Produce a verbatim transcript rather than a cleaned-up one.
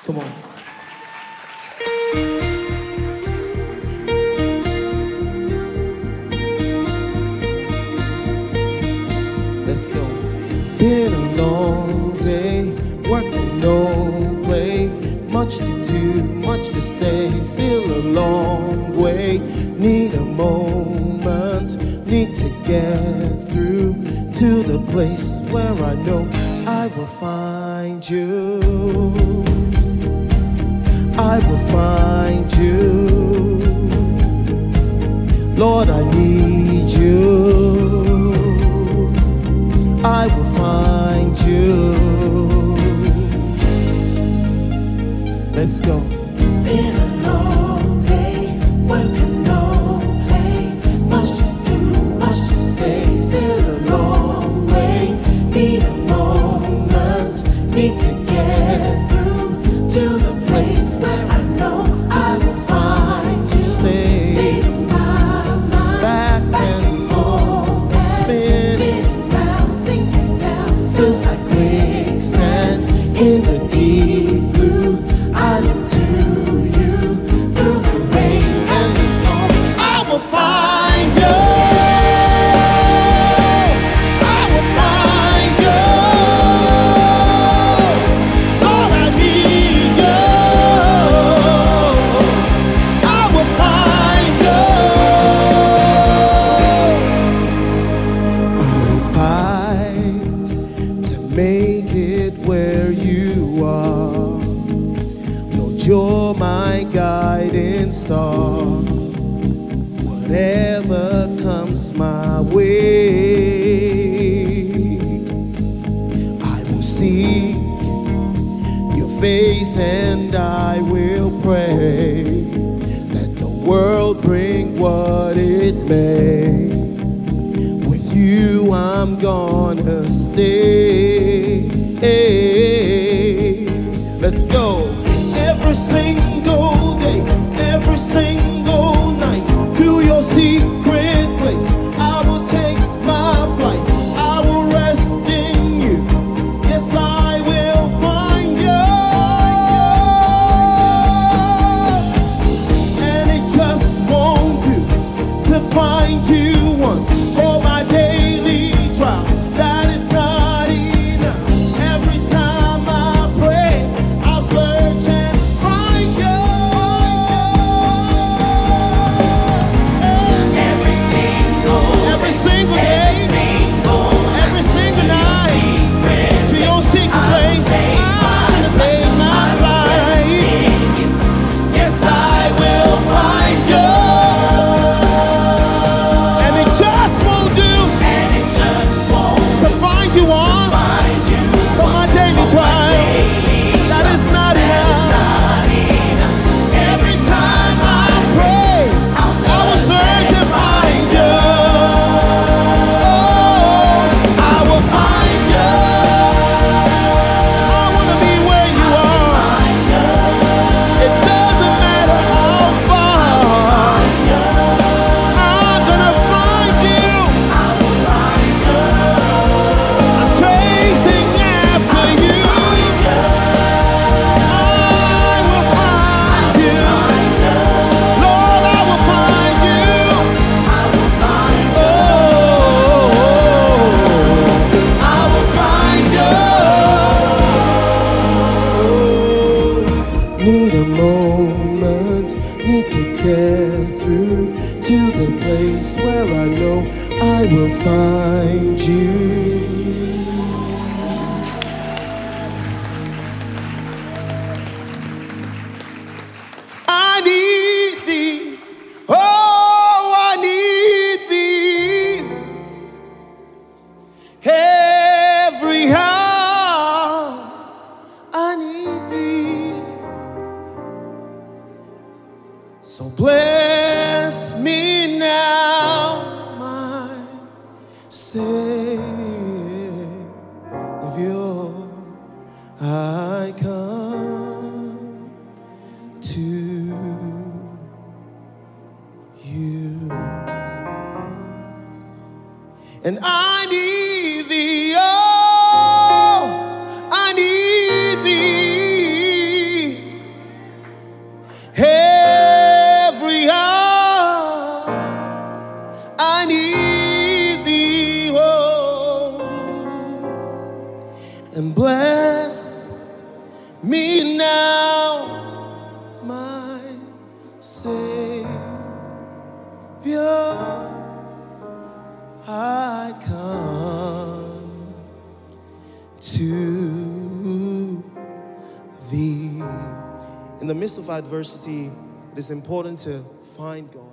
Come on. Let's go. Been a long day, working no play. Much to do, much to say, still a long way. Need a moment, need to get through to the place where I know I will find you. I will find you. Lord, I need you. I will find you. Let's go. Been a long day, working no play. Much to do, much to say, still a long way. Need a moment, need to get through to the place where I know I will find you. Stay, State of my mind, back, back and and forth, and spin, spinning round, sinking down. feels like quicksand in the deep blue. I look to you Through the rain and the storm. I will find you. I will find you. Lord, I need you. I will find you. I will fight to make it where you are. Lord, you're my guiding star. Whatever comes my way, I will seek your face and I will pray. Let the world bring what it may. With you I'm gonna stay. Let's go. Every single day, every single night, to your secret place I will take my flight. I will rest in you. Yes, I will find you. And it just won't do to find you once for my daily trials. That is not enough. Every time I pray, I'll search and find you. every single Every single day, single every single night, to your secret place, I'm gonna take my flight. Yes, I will find you. And it just won't do and it just won't to find you once find you for my daily trial. That is not enough. Every time I pray, I will search and find you. Oh, I will find you. I want to be where you are. It doesn't matter how far. I'm gonna find you. I'm chasing after you. I will find you. Lord, I will find you. Oh, I will find you. Need a moment, need to get through to the place where I know I will find you. I need thee. Oh, I need thee. Every hour I need thee. So bless me now, my Savior. I come to you. And I need thee, oh, I need thee. and bless me now, my Savior. I come to thee. In the midst of adversity, it is important to find God.